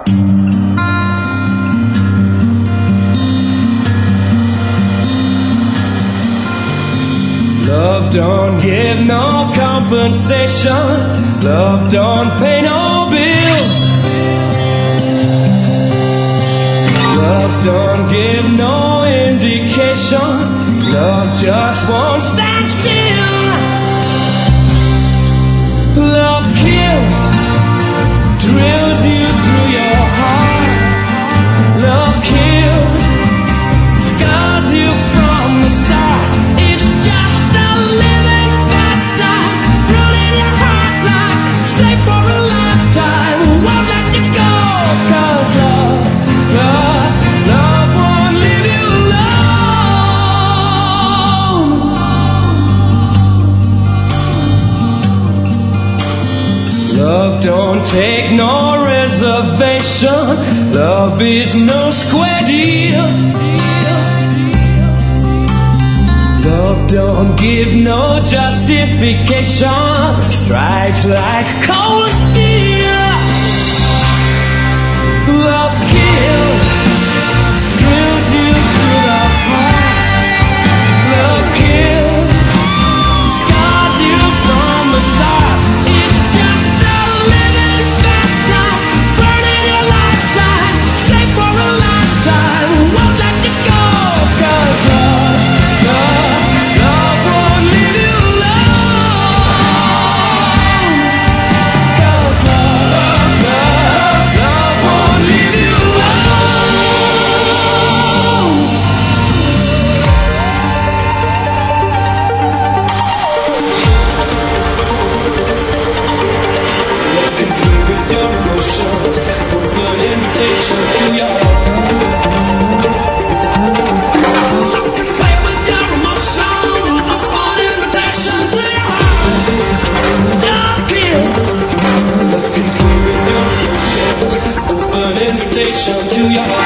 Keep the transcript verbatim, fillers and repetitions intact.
Love don't give no compensation. Love don't pay no bills. Love don't give no indication. Love just won't stand still. Love kills, drills you through your heart. Love kills, scars you from the start. It's just a living pastime, running your heart like slave for a lifetime. Won't let you go, 'cause love, love, love won't leave you alone. Love don't take no reservation. Love is no square deal. Love don't give no justification. Strikes like cold steel. Love kills, drills you through the heart. Love kills, scars you from the start. It's just a living pastime, burning your lifetime, stay for a lifetime. Won't let you go, 'cause love, love, love won't leave you alone. 'Cause love, love, love won't leave you alone. Love can play with your emotions, open invitation to your heart. Love can play with your emotions, open invitation to your heart. Love kills. Love can play with your emotions, open invitation to your heart.